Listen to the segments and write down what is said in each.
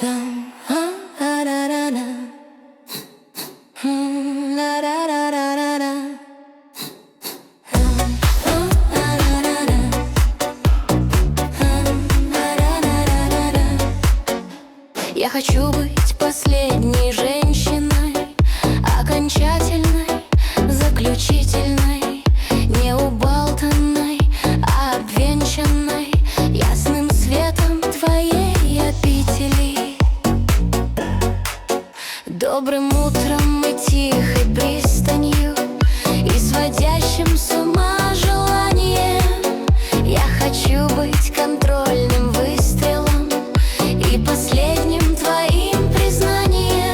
Я хочу быть последней женщиной, окончательной, заключительной, не убалтанной, а обвенчанной ясным светом твоей обители. Добрым утром и тихой пристанью, и сводящим с ума желанием. Я хочу быть контрольным выстрелом и последним твоим признанием.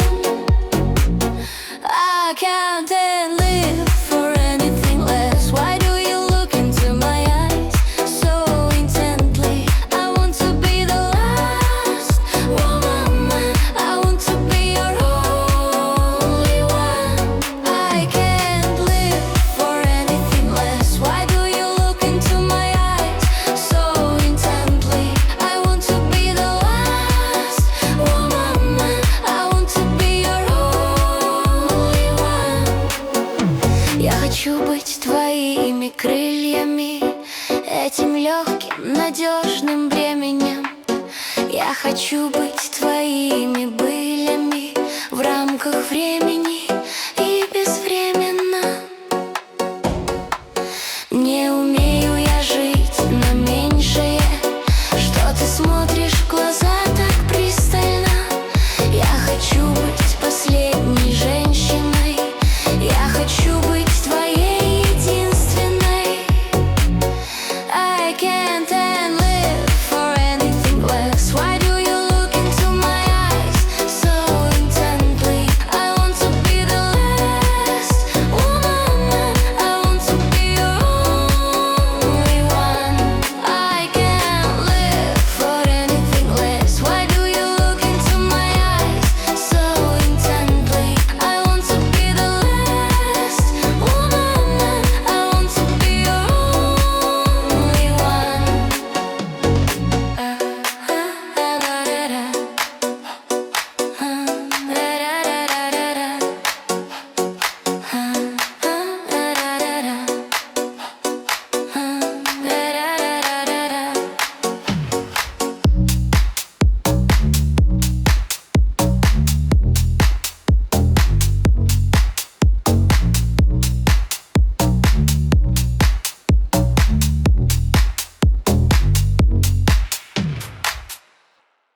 I can't live for anything less. Why do you look into my eyes so intently? I want to be the last woman. I want to be your only one. I can't live for anything less. Why do you look into my eyes so intently? I want to be the last woman. I want to be your only one. Я хочу быть твоими крыльями, этим легким, надежным бременем. Я хочу быть твоими